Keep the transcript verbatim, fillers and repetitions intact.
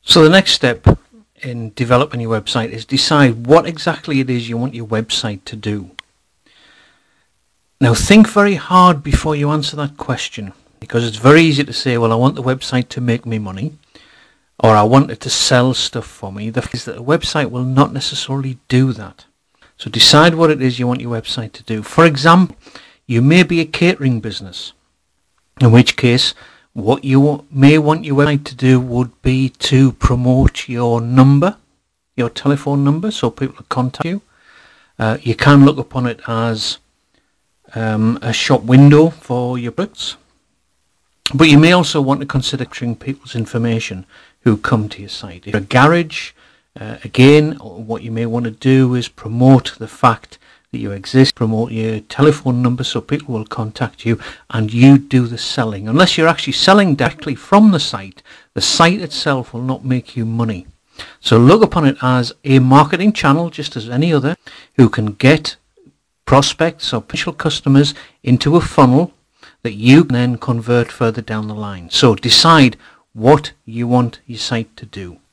So the next step in developing your website is decide what exactly it is you want your website to do. Now think very hard before you answer that question, because it's very easy to say, well, I want the website to make me money, or I want it to sell stuff for me. The fact is that a website will not necessarily do that. So decide what it is you want your website to do. For example, you may be a catering business, in which case what you may want your website to do would be to promote your number, your telephone number, so people will contact you. Uh, you can look upon it as um, a shop window for your products. But you may also want to consider capturing people's information who come to your site. If you're a garage, uh, again, what you may want to do is promote the fact that you exist, promote your telephone number so people will contact you, and you do the selling. Unless you're actually selling directly from the site, the site itself will not make you money. So look upon it as a marketing channel, just as any other, who can get prospects or potential customers into a funnel that you can then convert further down the line. So decide what you want your site to do.